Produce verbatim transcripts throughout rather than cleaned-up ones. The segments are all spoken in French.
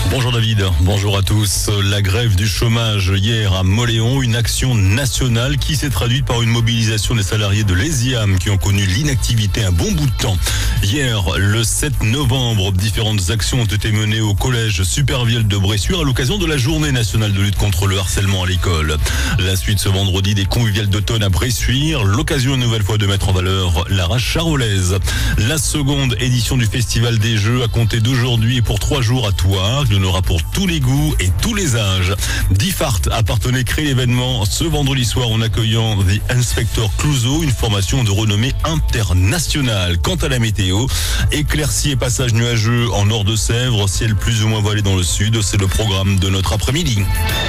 Bonjour David, bonjour à tous. La grève du chômage hier à Mauléon, une action nationale qui s'est traduite par une mobilisation des salariés de l'ESIAM qui ont connu l'inactivité un bon bout de temps. Hier, le sept novembre, différentes actions ont été menées au collège Supervielle de Bressuire à l'occasion de la journée nationale de lutte contre le harcèlement à l'école. La suite ce vendredi des conviviales d'automne à Bressuire, l'occasion une nouvelle fois de mettre en valeur la race charolaise. La seconde édition du Festival des Jeux a compté d'aujourd'hui et pour trois jours à Thouars. Il y en aura pour tous les goûts et tous les âges. Diffart appartenait créer l'événement ce vendredi soir en accueillant The Inspector Clouseau, une formation de renommée internationale. Quant à la météo, éclaircies et passages nuageux en nord de Sèvres, ciel plus ou moins voilé dans le sud, c'est le programme de notre après-midi.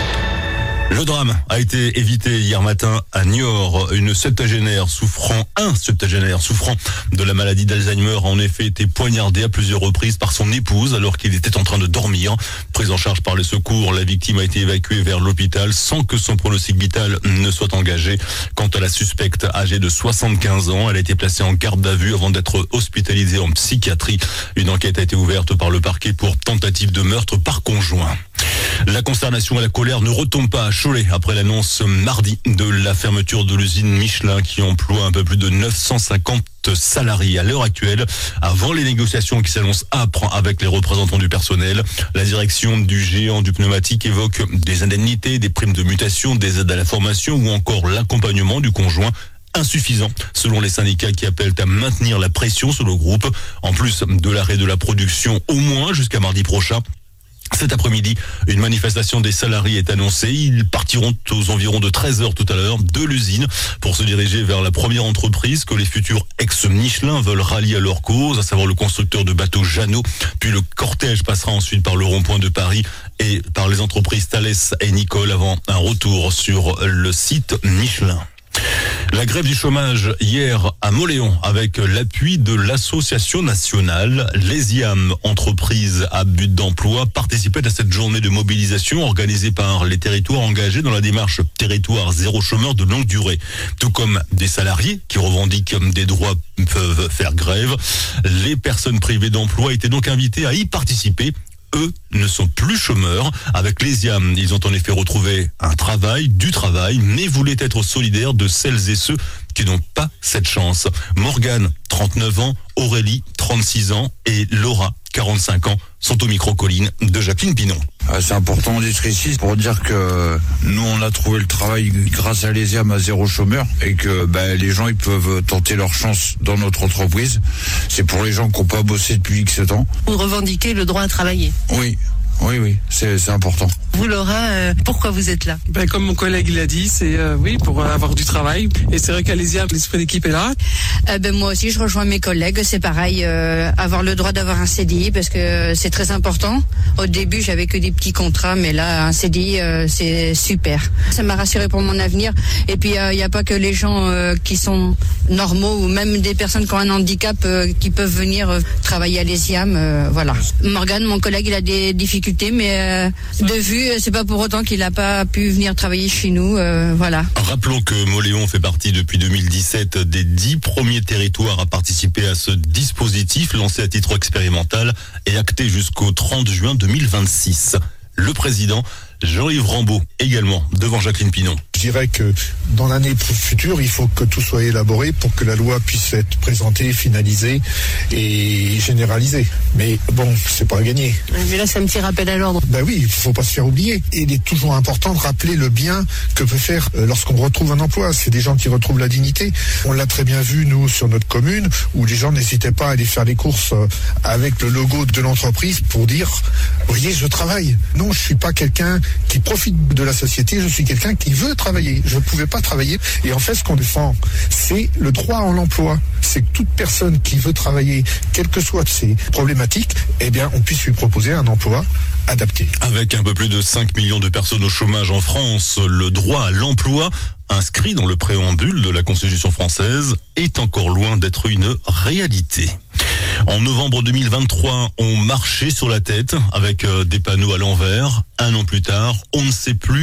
Le drame a été évité hier matin à Niort. Une septagénaire souffrant, un septagénaire souffrant de la maladie d'Alzheimer a en effet été poignardé à plusieurs reprises par son épouse alors qu'il était en train de dormir. Prise en charge par les secours, la victime a été évacuée vers l'hôpital sans que son pronostic vital ne soit engagé. Quant à la suspecte âgée de soixante-quinze ans, elle a été placée en garde à vue avant d'être hospitalisée en psychiatrie. Une enquête a été ouverte par le parquet pour tentative de meurtre par conjoint. La consternation et la colère ne retombent pas à Cholet après l'annonce mardi de la fermeture de l'usine Michelin qui emploie un peu plus de neuf cent cinquante salariés à l'heure actuelle. Avant les négociations qui s'annoncent âpres avec les représentants du personnel, la direction du géant du pneumatique évoque des indemnités, des primes de mutation, des aides à la formation ou encore l'accompagnement du conjoint insuffisant, selon les syndicats qui appellent à maintenir la pression sur le groupe, en plus de l'arrêt de la production au moins jusqu'à mardi prochain. Cet après-midi, une manifestation des salariés est annoncée. Ils partiront aux environs de treize heures tout à l'heure de l'usine pour se diriger vers la première entreprise que les futurs ex-Michelin veulent rallier à leur cause, à savoir le constructeur de bateaux Jeannot. Puis le cortège passera ensuite par le rond-point de Paris et par les entreprises Thales et Nicole avant un retour sur le site Michelin. La grève du chômage hier à Mauléon avec l'appui de l'association nationale l'ESIAM, entreprise à but d'emploi, participait à cette journée de mobilisation organisée par les territoires engagés dans la démarche territoire zéro chômeur de longue durée. Tout comme des salariés qui revendiquent des droits peuvent faire grève, les personnes privées d'emploi étaient donc invitées à y participer. Eux ne sont plus chômeurs. Avec l'ESIAM, ils ont en effet retrouvé un travail, du travail, mais voulaient être solidaires de celles et ceux qui n'ont pas cette chance. Morgane, trente-neuf ans, Aurélie, trente-six ans et Laura, quarante-cinq ans, sont au micro-colline de Jacqueline Pinon. C'est important d'être ici pour dire que nous on a trouvé le travail grâce à l'ESIAM à zéro chômeur et que ben, les gens ils peuvent tenter leur chance dans notre entreprise. C'est pour les gens qui n'ont pas bossé depuis X temps. Vous revendiquez le droit à travailler? Oui. Oui, oui, c'est, c'est important. Vous, Laura, euh, pourquoi vous êtes là? Ben, comme mon collègue l'a dit, c'est euh, oui pour euh, avoir du travail. Et c'est vrai qu'à l'ESIAM, l'esprit d'équipe est là. Euh, ben, moi aussi, je rejoins mes collègues. C'est pareil, euh, avoir le droit d'avoir un C D I parce que c'est très important. Au début, j'avais que des petits contrats, mais là, un C D I, euh, c'est super. Ça m'a rassuré pour mon avenir. Et puis, il euh, n'y a pas que les gens euh, qui sont normaux ou même des personnes qui ont un handicap euh, qui peuvent venir euh, travailler à l'ESIAM. Euh, voilà. Morgane, mon collègue, il a des difficultés. Mais euh, de vue, c'est pas pour autant qu'il n'a pas pu venir travailler chez nous. Euh, voilà. Rappelons que Mauléon fait partie depuis deux mille dix-sept des dix premiers territoires à participer à ce dispositif lancé à titre expérimental et acté jusqu'au trente juin deux mille vingt-six. Le président Jean-Yves Rambaud également devant Jacqueline Pinon. Je dirais que dans l'année future, il faut que tout soit élaboré pour que la loi puisse être présentée, finalisée et généralisée. Mais bon, c'est pas à gagner. Mais là, c'est un petit rappel à l'ordre. Ben oui, il faut pas se faire oublier. Et il est toujours important de rappeler le bien que peut faire euh, lorsqu'on retrouve un emploi. C'est des gens qui retrouvent la dignité. On l'a très bien vu, nous, sur notre commune, où les gens n'hésitaient pas à aller faire les courses euh, avec le logo de l'entreprise pour dire, voyez, je travaille. Non, je suis pas quelqu'un qui profite de la société, je suis quelqu'un qui veut travailler. Je ne pouvais pas travailler. Et en fait, ce qu'on défend, c'est le droit à l'emploi. C'est que toute personne qui veut travailler, quelles que soient ses problématiques, eh bien, on puisse lui proposer un emploi adapté. Avec un peu plus de cinq millions de personnes au chômage en France, le droit à l'emploi, inscrit dans le préambule de la Constitution française, est encore loin d'être une réalité. En novembre deux mille vingt-trois, on marchait sur la tête avec des panneaux à l'envers. Un an plus tard, on ne sait plus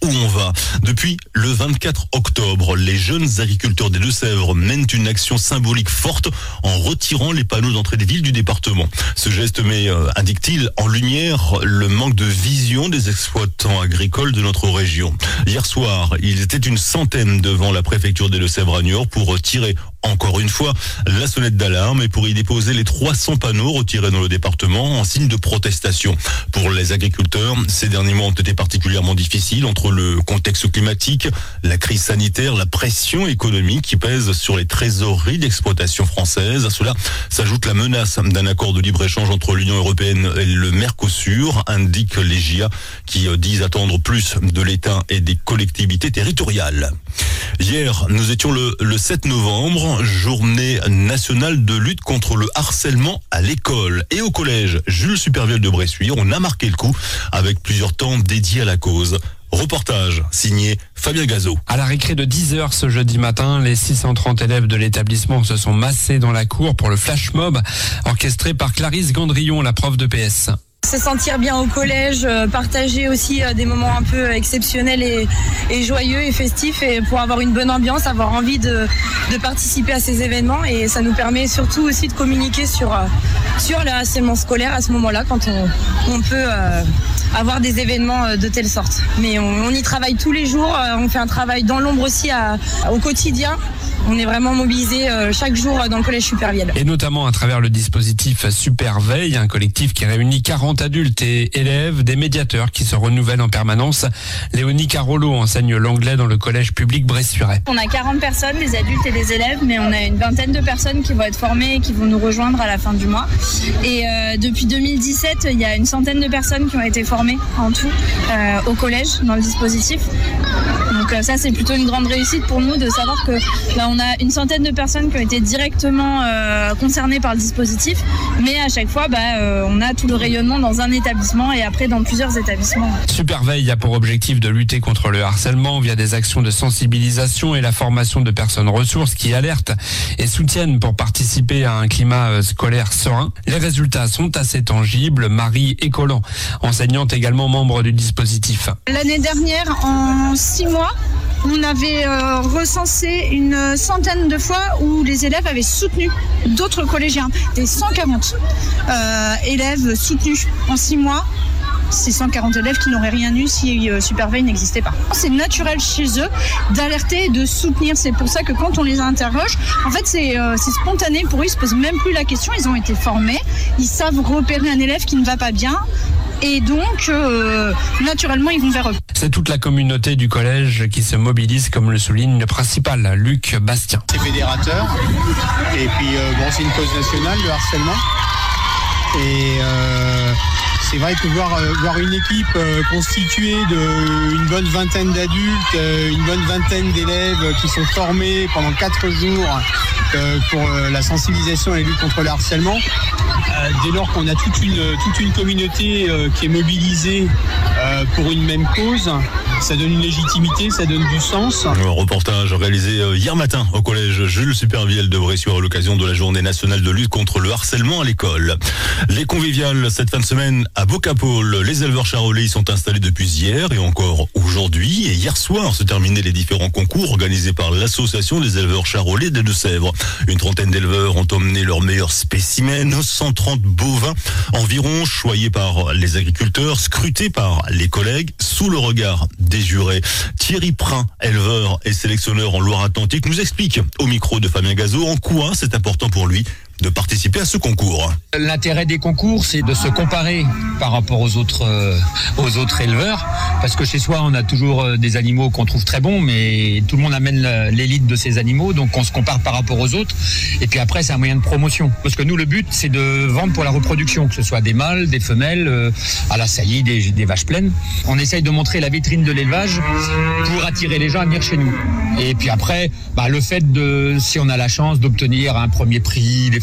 où on va. Depuis le vingt-quatre octobre, les jeunes agriculteurs des Deux-Sèvres mènent une action symbolique forte en retirant les panneaux d'entrée des villes du département. Ce geste met, euh, indique-t-il, en lumière le manque de vision des exploitants agricoles de notre région. Hier soir, ils étaient une centaine devant la préfecture des Deux-Sèvres à Niort pour tirer encore une fois la sonnette d'alarme et pour y déposer les trois cents panneaux retirés dans le département en signe de protestation. Pour les agriculteurs, ces derniers mois ont été particulièrement difficiles entre le contexte climatique, la crise sanitaire, la pression économique qui pèse sur les trésoreries d'exploitation françaises. À cela s'ajoute la menace d'un accord de libre-échange entre l'Union européenne et le Mercosur, indiquent les J A qui disent attendre plus de l'État et des collectivités territoriales. Hier, nous étions le, le sept novembre, journée nationale de lutte contre le harcèlement à l'école. Et au collège Jules Supervielle de Bressuire, on a marqué le coup avec plusieurs temps dédiés à la cause. Reportage signé Fabien Gazot. À la récré de dix heures ce jeudi matin, les six cent trente élèves de l'établissement se sont massés dans la cour pour le flash mob orchestré par Clarisse Gandrillon, la prof de P S. Se sentir bien au collège, euh, partager aussi euh, des moments un peu exceptionnels et, et joyeux et festifs et pour avoir une bonne ambiance, avoir envie de, de participer à ces événements et ça nous permet surtout aussi de communiquer sur, euh, sur le harcèlement scolaire à ce moment-là quand on, on peut euh, avoir des événements de telle sorte. Mais on, on y travaille tous les jours, euh, on fait un travail dans l'ombre aussi à, au quotidien. On est vraiment mobilisés euh, chaque jour dans le collège Supervielle. Et notamment à travers le dispositif Superveille, un collectif qui réunit quarante adultes et élèves, des médiateurs qui se renouvellent en permanence. Léonie Carolo enseigne l'anglais dans le collège public Bressuirais. On a quarante personnes, des adultes et des élèves, mais on a une vingtaine de personnes qui vont être formées et qui vont nous rejoindre à la fin du mois. Et euh, depuis deux mille dix-sept, il y a une centaine de personnes qui ont été formées en tout euh, au collège dans le dispositif. Donc euh, ça, c'est plutôt une grande réussite pour nous de savoir que là, on a une centaine de personnes qui ont été directement euh, concernées par le dispositif, mais à chaque fois, bah, euh, on a tout le rayonnement dans un établissement et après dans plusieurs établissements. Superveille a pour objectif de lutter contre le harcèlement via des actions de sensibilisation et la formation de personnes ressources qui alertent et soutiennent pour participer à un climat scolaire serein. Les résultats sont assez tangibles. Marie Écolan, enseignante également membre du dispositif. L'année dernière, en six mois, on avait euh, recensé une centaine de fois où les élèves avaient soutenu d'autres collégiens, des cent quarante euh, élèves soutenus en six mois. C'est cent quarante élèves qui n'auraient rien eu si euh, Superveille n'existait pas. C'est naturel chez eux d'alerter et de soutenir. C'est pour ça que quand on les interroge, en fait c'est, euh, c'est spontané pour eux, ils se posent même plus la question, ils ont été formés, ils savent repérer un élève qui ne va pas bien. Et donc, euh, naturellement, ils vont vers eux. C'est toute la communauté du collège qui se mobilise, comme le souligne le principal, Luc Bastien. C'est fédérateur. Et puis, euh, bon, c'est une cause nationale, le harcèlement. Et euh, c'est vrai que voir, euh, voir une équipe euh, constituée d'une bonne vingtaine d'adultes, euh, une bonne vingtaine d'élèves qui sont formés pendant quatre jours euh, pour euh, la sensibilisation et la lutte contre le harcèlement, euh, dès lors qu'on a toute une, toute une communauté euh, qui est mobilisée euh, pour une même cause, ça donne une légitimité, ça donne du sens. Un reportage réalisé hier matin au collège Jules Supervielle de Bressuire à l'occasion de la journée nationale de lutte contre le harcèlement à l'école. Les conviviales cette fin de semaine à Bocapole. Les éleveurs charolais y sont installés depuis hier et encore aujourd'hui. Et hier soir se terminaient les différents concours organisés par l'association des éleveurs charolais des Deux-Sèvres. Une trentaine d'éleveurs ont emmené leurs meilleurs spécimens, cent trente bovins environ, choyés par les agriculteurs, scrutés par les collègues sous le regard des jurés. Thierry Prin, éleveur et sélectionneur en Loire-Atlantique, nous explique au micro de Fabien Gazot en quoi c'est important pour lui de participer à ce concours. L'intérêt des concours, c'est de se comparer par rapport aux autres, euh, aux autres éleveurs, parce que chez soi, on a toujours euh, des animaux qu'on trouve très bons, mais tout le monde amène l'élite de ces animaux, donc on se compare par rapport aux autres, et puis après, c'est un moyen de promotion. Parce que nous, le but, c'est de vendre pour la reproduction, que ce soit des mâles, des femelles, euh, à la saillie, des, des vaches pleines. On essaye de montrer la vitrine de l'élevage pour attirer les gens à venir chez nous. Et puis après, bah, le fait de, si on a la chance d'obtenir un premier prix, des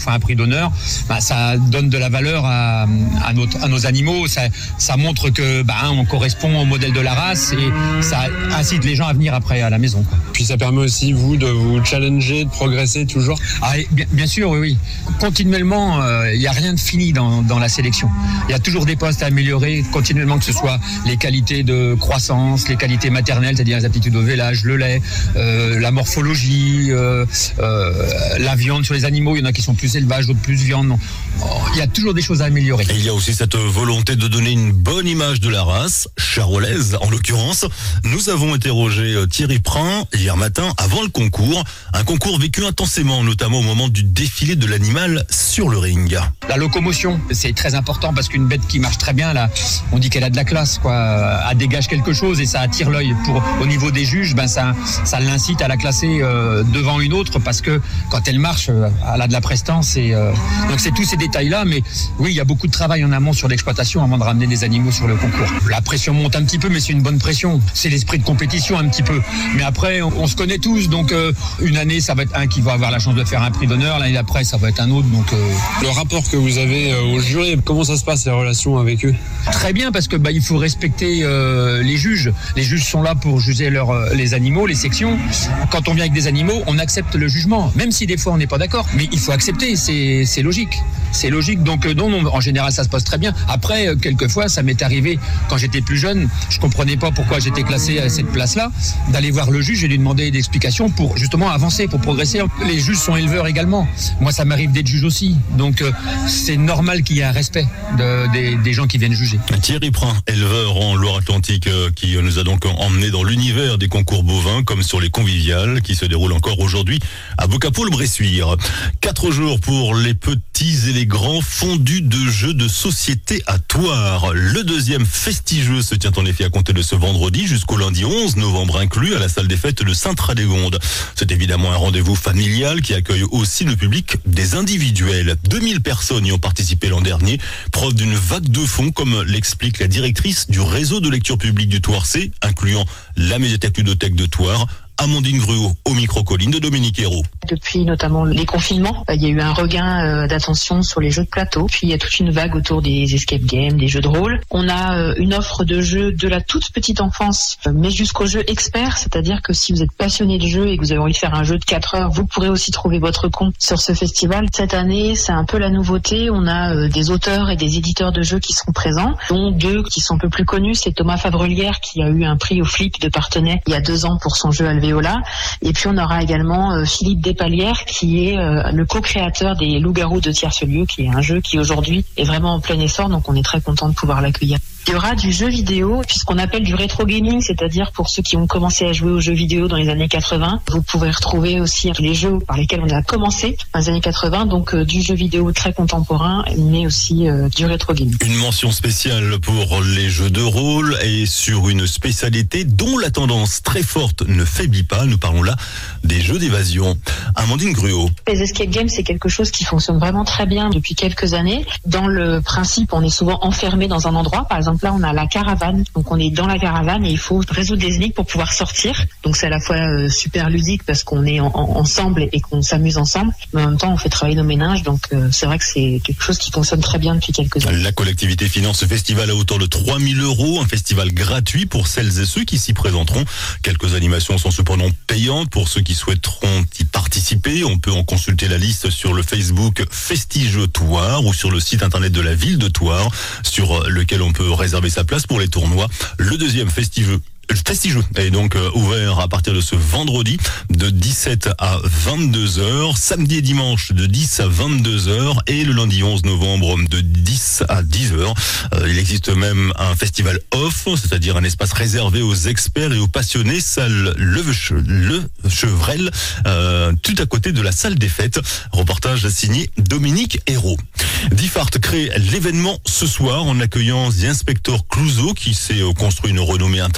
fait un prix d'honneur, bah, ça donne de la valeur à, à, notre, à nos animaux. Ça, ça montre que bah, on correspond au modèle de la race et ça incite les gens à venir après à la maison, quoi. Puis ça permet aussi, vous, de vous challenger, de progresser toujours. Ah, bien, bien sûr, oui, oui. Continuellement, il euh, n'y a rien de fini dans, dans la sélection. Il y a toujours des postes à améliorer continuellement, que ce soit les qualités de croissance, les qualités maternelles, c'est-à-dire les aptitudes au vélage, le lait, euh, la morphologie, euh, euh, la viande sur les animaux. Il y en a qui sont plus élevage, d'autres plus viande. Non. Il y a toujours des choses à améliorer. Et il y a aussi cette volonté de donner une bonne image de la race, charolaise en l'occurrence. Nous avons interrogé Thierry Prin hier matin avant le concours. Un concours vécu intensément, notamment au moment du défilé de l'animal sur le ring. La locomotion, c'est très important parce qu'une bête qui marche très bien, là, on dit qu'elle a de la classe, quoi. Elle dégage quelque chose et ça attire l'œil. Pour, au niveau des juges, ben ça, ça l'incite à la classer euh, devant une autre parce que quand elle marche, elle a de la prestance. Et, euh, donc c'est tous ces détails-là, mais oui, il y a beaucoup de travail en amont sur l'exploitation avant de ramener des animaux sur le concours. La pression monte un petit peu, mais c'est une bonne pression. C'est l'esprit de compétition un petit peu. Mais après, on, on se connaît tous, donc euh, une année, ça va être un qui va avoir la chance de faire un prix d'honneur, l'année d'après, ça va être un autre. Donc euh... le rapport que vous avez euh, au jury, comment ça se passe, les relations avec eux? Très bien, parce que bah, il faut respecter euh, les juges. Les juges sont là pour juger leur, euh, les animaux, les sections. Quand on vient avec des animaux, on accepte le jugement, même si des fois on n'est pas d'accord. Mais il faut accepter, c'est, c'est logique. C'est logique, donc euh, non, non, en général ça se passe très bien. Après, euh, quelquefois, ça m'est arrivé quand j'étais plus jeune, je comprenais pas pourquoi j'étais classé à cette place-là, d'aller voir le juge et lui demander des explications pour justement avancer, pour progresser. Les juges sont éleveurs également. Moi, ça m'arrive d'être juge aussi, donc euh, c'est normal qu'il y ait un respect de, des, des gens qui viennent juger. Thierry Prin, éleveur en Loire-Atlantique, euh, qui nous a donc emmené dans l'univers des concours bovins, comme sur les conviviales, qui se déroulent encore aujourd'hui à Bocapo-le-Bressuire. Quatre jours pour les petits et les grands fondus de jeux de société à Thouars. Le deuxième festigeux se tient en effet à compter de ce vendredi jusqu'au lundi onze novembre inclus à la salle des fêtes de Sainte-Radégonde. C'est évidemment un rendez-vous familial qui accueille aussi le public des individuels. deux mille personnes y ont participé l'an dernier, preuve d'une vague de fonds, comme l'explique la directrice du réseau de lecture publique du Thouarsais, incluant la médiathèque ludothèque de Thouars, Amandine Gruau au micro-colline de Dominique Hérault. Depuis notamment les confinements, il y a eu un regain d'attention sur les jeux de plateau. Puis il y a toute une vague autour des escape games, des jeux de rôle. On a une offre de jeux de la toute petite enfance, mais jusqu'aux jeux experts. C'est-à-dire que si vous êtes passionné de jeux et que vous avez envie de faire un jeu de quatre heures, vous pourrez aussi trouver votre compte sur ce festival. Cette année, c'est un peu la nouveauté. On a des auteurs et des éditeurs de jeux qui seront présents, dont deux qui sont un peu plus connus. C'est Thomas Favrelière qui a eu un prix au Flip de Partenay il y a deux ans pour son jeu Alvéola. Et puis on aura également euh, Philippe Despalières qui est euh, le co-créateur des Loups-garous de Tierce-Lieu, qui est un jeu qui aujourd'hui est vraiment en plein essor, donc on est très content de pouvoir l'accueillir. Il y aura du jeu vidéo, puisqu'on appelle du rétro gaming, c'est-à-dire pour ceux qui ont commencé à jouer aux jeux vidéo dans les années quatre-vingts. Vous pouvez retrouver aussi les jeux par lesquels on a commencé dans les années quatre-vingts, donc euh, du jeu vidéo très contemporain, mais aussi euh, du rétro gaming. Une mention spéciale pour les jeux de rôle et sur une spécialité dont la tendance très forte ne faiblit pas. Nous parlons là des jeux d'évasion. Amandine Gruau. Les escape games, c'est quelque chose qui fonctionne vraiment très bien depuis quelques années. Dans le principe, on est souvent enfermé dans un endroit. Par exemple, là, on a la caravane. Donc, on est dans la caravane et il faut résoudre des énigmes pour pouvoir sortir. Donc, c'est à la fois euh, super ludique parce qu'on est en, en, ensemble et qu'on s'amuse ensemble. Mais en même temps, on fait travailler nos méninges. Donc, euh, c'est vrai que c'est quelque chose qui fonctionne très bien depuis quelques années. La collectivité finance ce festival à hauteur de trois mille euros. Un festival gratuit pour celles et ceux qui s'y présenteront. Quelques animations sont cependant payantes pour ceux qui souhaiteront y participer. On peut en consulter la liste sur le Facebook Festigeux Thouars ou sur le site internet de la ville de Thouars, sur lequel on peut réserver sa place pour les tournois. Le deuxième festigeux Le festigeux est donc euh, ouvert à partir de ce vendredi de dix-sept à vingt-deux heures, samedi et dimanche de dix à vingt-deux heures et le lundi onze novembre de dix à dix heures. Euh, il existe même un festival off, c'est-à-dire un espace réservé aux experts et aux passionnés, salle Le, Le Chevrel, euh, tout à côté de la salle des fêtes. Reportage signé Dominique Hérault. Diffart crée l'événement ce soir en accueillant The Inspector Clouseau qui s'est construit une renommée internationale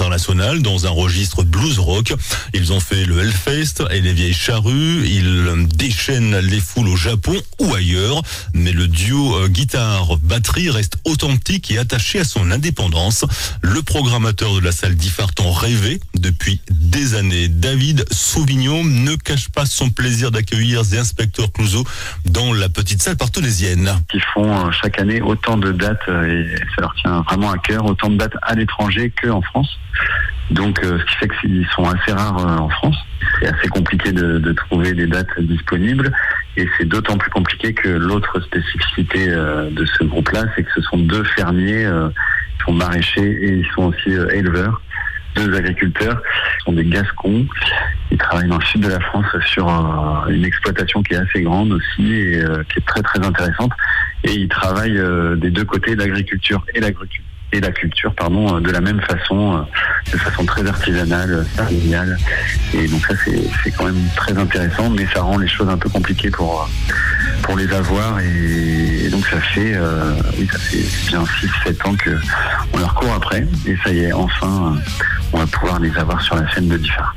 international dans un registre blues rock. Ils ont fait le Hellfest et les vieilles charrues. Ils déchaînent les foules au Japon ou ailleurs. Mais le duo euh, guitare-batterie reste authentique et attaché à son indépendance. Le programmateur de la salle d'Ifart en rêvait depuis des années. David Sauvignon ne cache pas son plaisir d'accueillir The Inspector Clouseau dans la petite salle partenaysienne. Ils font chaque année autant de dates et ça leur tient vraiment à cœur, autant de dates à l'étranger qu'en France. Donc euh, ce qui fait qu'ils sont assez rares euh, en France. C'est assez compliqué de, de trouver des dates disponibles et c'est d'autant plus compliqué que l'autre spécificité euh, de ce groupe-là, c'est que ce sont deux fermiers, euh, ils sont maraîchers et ils sont aussi euh, éleveurs. Deux agriculteurs, qui sont des Gascons, ils travaillent dans le sud de la France sur euh, une exploitation qui est assez grande aussi et euh, qui est très très intéressante. Et ils travaillent euh, des deux côtés, l'agriculture et l'agriculture. et la culture, pardon, de la même façon, de façon très artisanale, familiale. Et donc ça, c'est, c'est quand même très intéressant, mais ça rend les choses un peu compliquées pour, pour les avoir. Et, et donc ça fait, euh, oui, ça fait bien six sept ans qu'on leur court après. Et ça y est, enfin, on va pouvoir les avoir sur la scène de Diffart.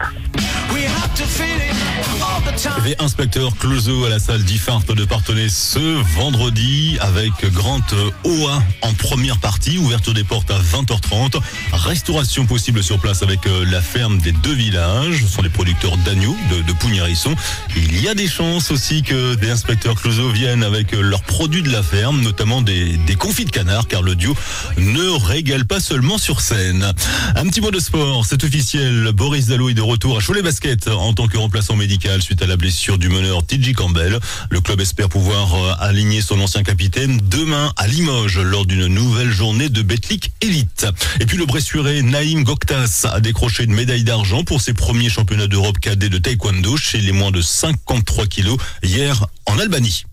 The Inspector Clouseau à la salle d'Ifart de Parthenay ce vendredi avec Grant O A en première partie, ouverture des portes à vingt heures trente, restauration possible sur place avec la ferme des deux villages, ce sont les producteurs d'agneaux de, de Pougne-Hérisson. Il y a des chances aussi que The Inspector Clouseau viennent avec leurs produits de la ferme, notamment des, des confits de canard, car le duo ne régale pas seulement sur scène. Un petit mot de sport, c'est officiel, Boris Dalot est de retour à Cholet Basket en tant que remplaçant médical suite à la blessure du meneur T J Campbell. Le club espère pouvoir aligner son ancien capitaine demain à Limoges lors d'une nouvelle journée de Betclic Elite. Et puis le Bressurais Naïm Goktas a décroché une médaille d'argent pour ses premiers championnats d'Europe cadets de taekwondo chez les moins de cinquante-trois kilos hier en Albanie.